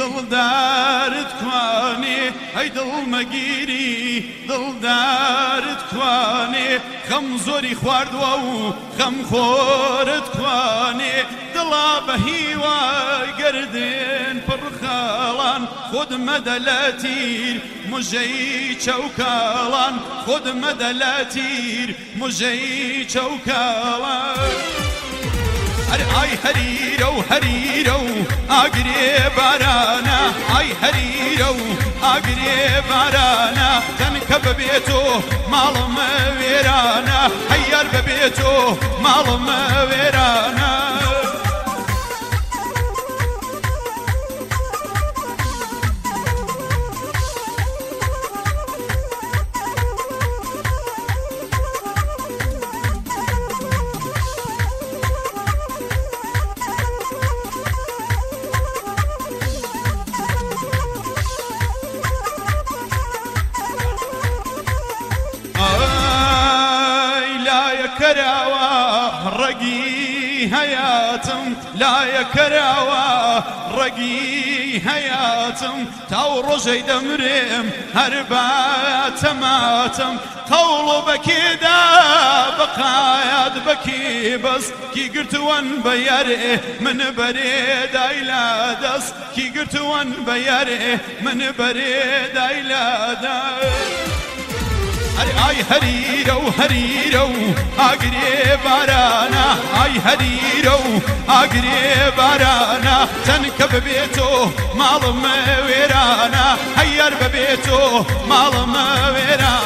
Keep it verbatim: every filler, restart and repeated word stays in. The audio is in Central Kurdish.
دڵدارت کوانێ ئەی دڵمەگیری دڵدارت کوانێ خەم زۆری خواردووە و خەم خۆرت کوانێ دڵا بە هیوای گەردن پڕخاڵان خۆد مەدە لە تیر مژەی چەوکاڵان خۆد مەدە لە تیر مژەی چەوکاڵان ئای هەریرە و هەریرە و ئاگرێ بارانە ئای هەریرە و ئاگرێ بارانە تەنکە ببێتۆ ماڵمە وێرانە هەیار ببێتۆ ماڵمە وێرانە کراوە ڕەگی هەیاتم لایە کراوە ڕەگی هەیاتم تاو ڕۆژەی دەمرێم هەر باتەماتم قەوڵ و بەکێدا بەقایات بەکی بەس کی گرتووەن بە یارێ من بەرێدای لا دەست کی گرتووەن بە یارێ من بەرێدای لا دەست ئای هەریرە و هەریرە و ئاگرێ بارانە ئای هەریرە و ئاگرێ بارانە تەنکە ببێتۆ ماڵمە وێرانە هەیار ببێتۆ ماڵمە وێرانە